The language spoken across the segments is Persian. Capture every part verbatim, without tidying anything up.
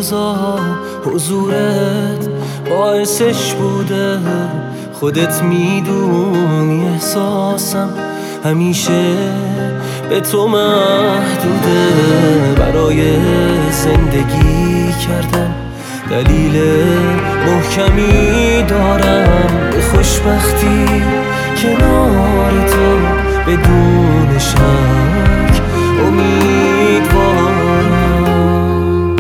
روزا حضورت باعثش بوده، خودت میدونی احساسم همیشه به تو محدوده. برای زندگی کردم دلیل محکمی دارم، به خوشبختی کنار تو بدون شک امیدوارم.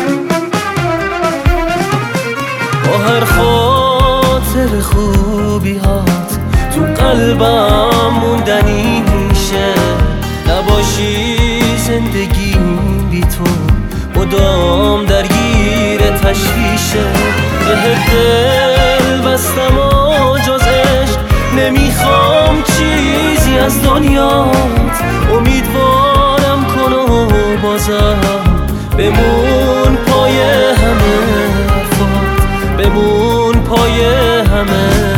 با هر خاطر خوبی هات تو قلبم موندنی میشه، نباشی زندگیم بی تو مدام درگیر تشویشه. بهت دل بستم و جز عشق نمیخوام چیزی از دنیات، امیدوارم کن و بازم بمون پای همه حرفات، بمون پای همه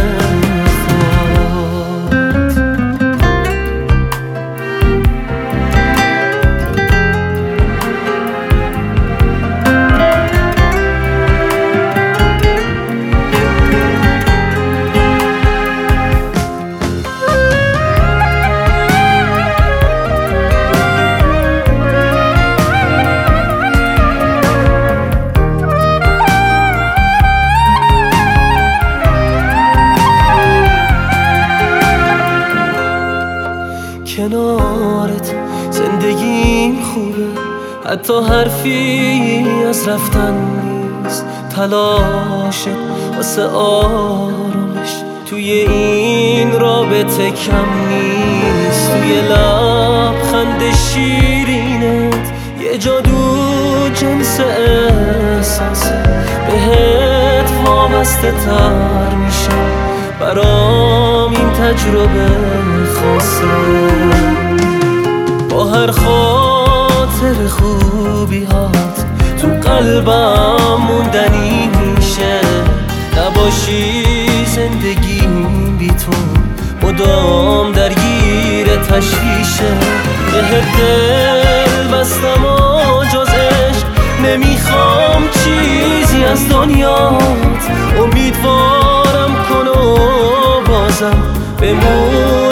کنارت زندگیم خوبه، حتی حرفی از رفتن نیست. تلاشت واسه آرامش توی این رابطه کم نیست. توی لبخند شیرینت یه جادو جنس احساسه، بهت وابسته تر میشم، برام این تجربه خاصه. با هر خاطر خوبی هات تو قلبم موندنی میشه، نباشی زندگیم بی تو مدام درگیر تشویشه. بهت دل بستم و جز عشق نمیخوام چیزی از دنیات، امیدوارم کن و بازم بمون